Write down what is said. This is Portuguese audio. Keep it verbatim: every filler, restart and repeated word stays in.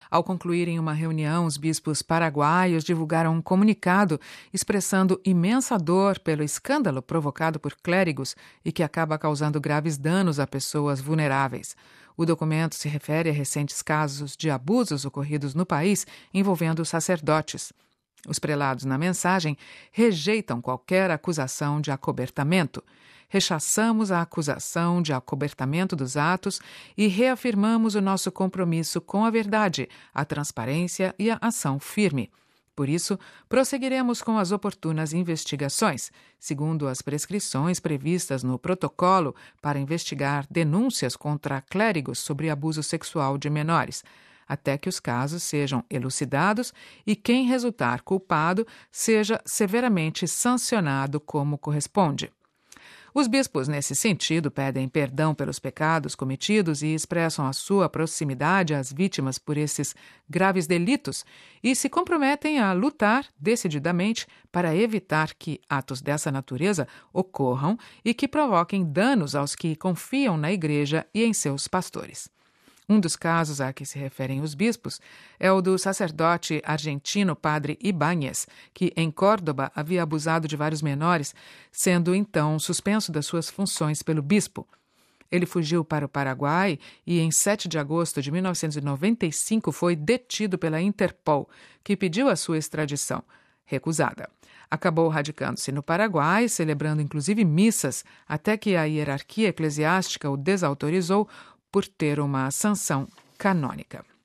Ao concluírem uma reunião, os bispos paraguaios divulgaram um comunicado expressando imensa dor pelo escândalo provocado por clérigos e que acaba causando graves danos a pessoas vulneráveis. O documento se refere a recentes casos de abusos ocorridos no país envolvendo sacerdotes. Os prelados, na mensagem, rejeitam qualquer acusação de acobertamento. Rechaçamos a acusação de acobertamento dos atos e reafirmamos o nosso compromisso com a verdade, a transparência e a ação firme. Por isso, prosseguiremos com as oportunas investigações, segundo as prescrições previstas no protocolo para investigar denúncias contra clérigos sobre abuso sexual de menores, até que os casos sejam elucidados e quem resultar culpado seja severamente sancionado como corresponde. Os bispos, nesse sentido, pedem perdão pelos pecados cometidos e expressam a sua proximidade às vítimas por esses graves delitos e se comprometem a lutar decididamente para evitar que atos dessa natureza ocorram e que provoquem danos aos que confiam na Igreja e em seus pastores. Um dos casos a que se referem os bispos é o do sacerdote argentino Padre Ibáñez, que em Córdoba havia abusado de vários menores, sendo então suspenso das suas funções pelo bispo. Ele fugiu para o Paraguai e, em sete de agosto de mil novecentos e noventa e cinco, foi detido pela Interpol, que pediu a sua extradição, recusada. Acabou radicando-se no Paraguai, celebrando inclusive missas, até que a hierarquia eclesiástica o desautorizou por ter uma sanção canônica.